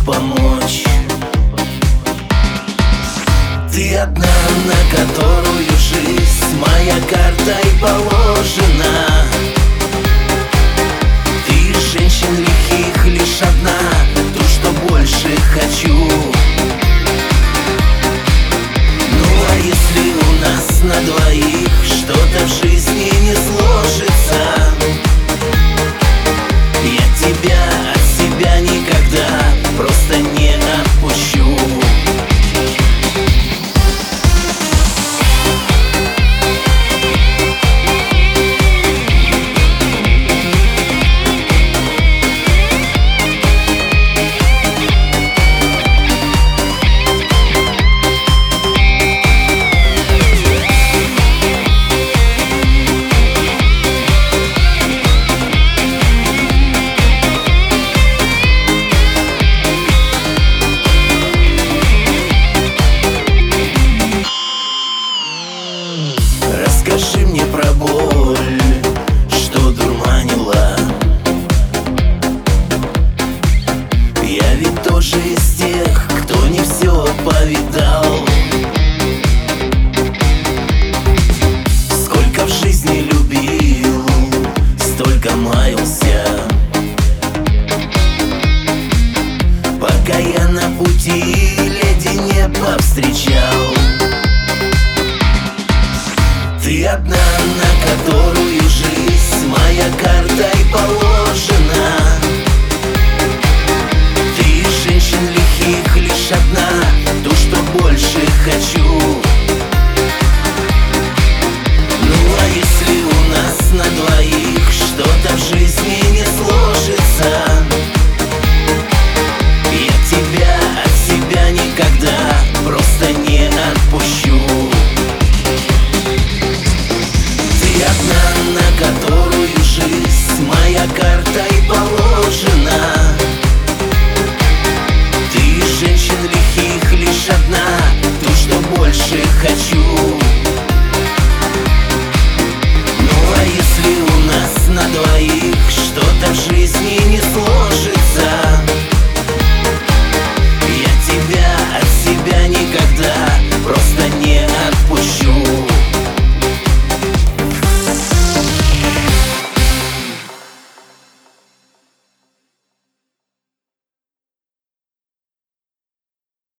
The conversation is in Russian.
помочь. Ты одна, на которую жизнь моя картой положена. Ты из женщин лихих лишь одна, ту, что больше хочу. Ну а если у нас на двоих что-то в жизни не сложится, я тебя от себя никогда просто не отпущу. Расскажи мне про боль, что дурманила. Я ведь тоже из тех, кто не все повидал. Сколько в жизни любил, столько маялся, пока я на пути леди не повстречал. Ты одна, на которую жизнь моя картой положена. Ты из женщин лихих лишь одна, ту, что больше хочу. Ну а если у нас на двоих что-то в жизни не сложится, я тебя от себя никогда просто не отпущу. Одна, на которую жизнь моя картой положена. Ты из женщин лихих лишь одна, ту, что больше хочу. Ну а если у нас на двоих что-то в жизни не